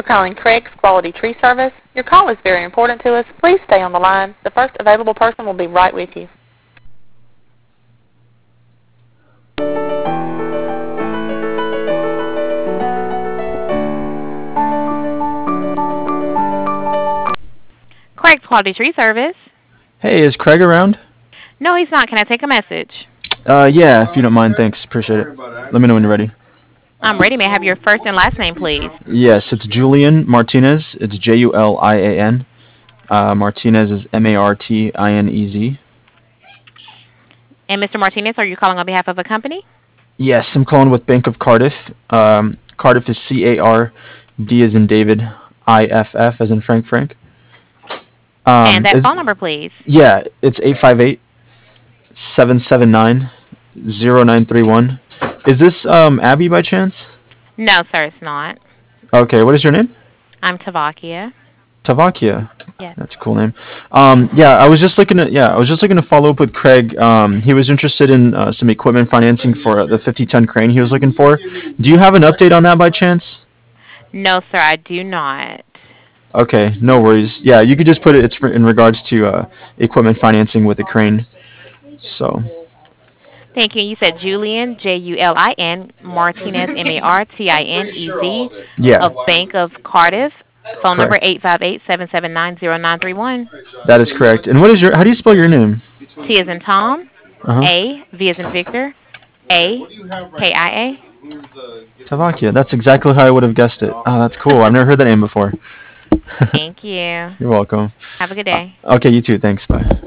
calling Craig's Quality Tree Service. Your call is very important to us. Please stay on the line. The first available person will be right with you. Craig's Quality Tree Service. Hey, is Craig around? No, he's not. Can I take a message? Yeah, if you don't mind, thanks. Appreciate it. Let me know when you're ready. I'm ready. May I have your first and last name, please? Yes, it's Julian Martinez. It's Julian. Martinez is Martinez. And Mr. Martinez, are you calling on behalf of a company? Yes, I'm calling with Bank of Cardiff. Cardiff is CARD as in David, IFF as in Frank. And that phone number, please. Yeah, it's 858-779-0931. Is this Abby by chance? No, sir, it's not. Okay, what is your name? I'm Tavakia. Tavakia. Yes. That's a cool name. I was just looking to follow up with Craig. He was interested in some equipment financing for the 50-ton crane he was looking for. Do you have an update on that by chance? No, sir, I do not. Okay, no worries. Yeah, you could just put it. It's in regards to equipment financing with a crane. So. Thank you. You said Julian, Julin, Martinez, Martinez, Yeah. of Bank of Cardiff. Phone number Correct. 858-779-0931. That is correct. And how do you spell your name? T as in Tom, Uh huh. A, V as in Victor, A, K-I-A. Tavakia. That's exactly how I would have guessed it. Oh, that's cool. I've never heard that name before. Thank you. You're welcome. Have a good day. Okay, you too. Thanks. Bye.